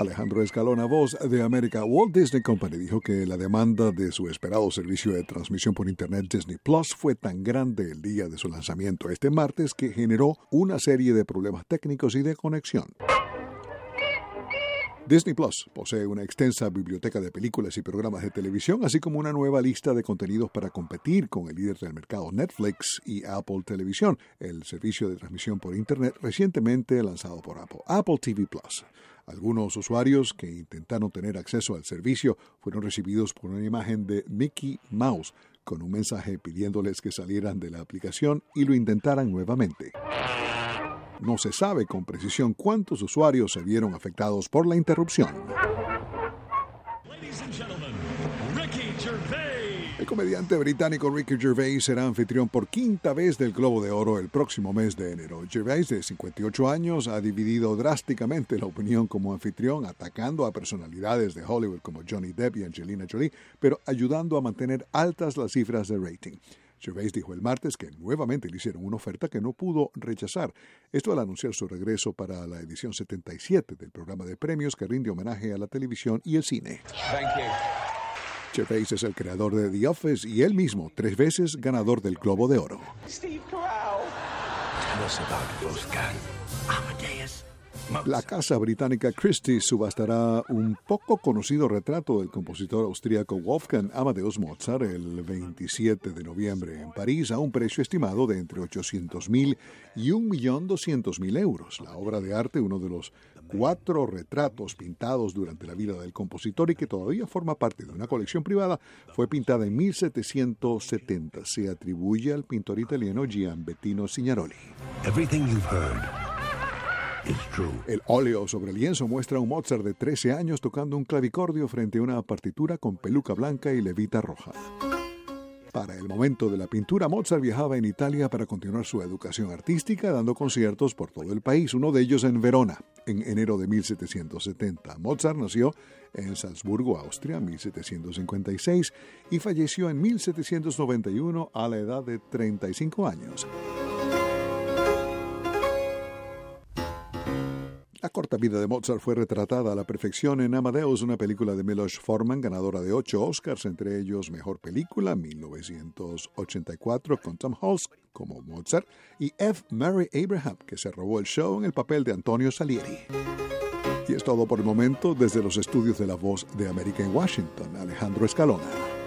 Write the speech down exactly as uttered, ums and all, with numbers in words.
Alejandro Escalona, Voz de América. Walt Disney Company dijo que la demanda de su esperado servicio de transmisión por Internet Disney Plus fue tan grande el día de su lanzamiento este martes que generó una serie de problemas técnicos y de conexión. Disney Plus posee una extensa biblioteca de películas y programas de televisión, así como una nueva lista de contenidos para competir con el líder del mercado Netflix y Apple Televisión, el servicio de transmisión por Internet recientemente lanzado por Apple, Apple T V Plus. Algunos usuarios que intentaron tener acceso al servicio fueron recibidos por una imagen de Mickey Mouse con un mensaje pidiéndoles que salieran de la aplicación y lo intentaran nuevamente. No se sabe con precisión cuántos usuarios se vieron afectados por la interrupción. El comediante británico Ricky Gervais será anfitrión por quinta vez del Globo de Oro el próximo mes de enero. Gervais, de cincuenta y ocho años, ha dividido drásticamente la opinión como anfitrión, atacando a personalidades de Hollywood como Johnny Depp y Angelina Jolie, pero ayudando a mantener altas las cifras de rating. Gervais dijo el martes que nuevamente le hicieron una oferta que no pudo rechazar. Esto al anunciar su regreso para la edición setenta y siete del programa de premios que rinde homenaje a la televisión y el cine. Thank you. Gervais es el creador de The Office y él mismo, tres veces ganador del Globo de Oro. Steve Carell. Tell us about Wolfgang Amadeus. La casa británica Christie subastará un poco conocido retrato del compositor austríaco Wolfgang Amadeus Mozart el veintisiete de noviembre en París a un precio estimado de entre ochocientos mil y un millón doscientos mil euros. La obra de arte, uno de los cuatro retratos pintados durante la vida del compositor y que todavía forma parte de una colección privada, fue pintada en mil setecientos setenta. Se atribuye al pintor italiano Gianbettino Signoroli. Everything you've heard. El óleo sobre lienzo muestra a un Mozart de trece años tocando un clavicordio frente a una partitura con peluca blanca y levita roja. Para el momento de la pintura, Mozart viajaba en Italia para continuar su educación artística, dando conciertos por todo el país, uno de ellos en Verona, en enero de mil setecientos setenta. Mozart nació en Salzburgo, Austria, en mil setecientos cincuenta y seis y falleció en mil setecientos noventa y uno a la edad de treinta y cinco años. La corta vida de Mozart fue retratada a la perfección en Amadeus, una película de Milos Forman, ganadora de ocho Oscars, entre ellos Mejor Película, mil novecientos ochenta y cuatro, con Tom Hulce como Mozart, y F. Murray Abraham, que se robó el show en el papel de Antonio Salieri. Y es todo por el momento desde los estudios de La Voz de América en Washington. Alejandro Escalona.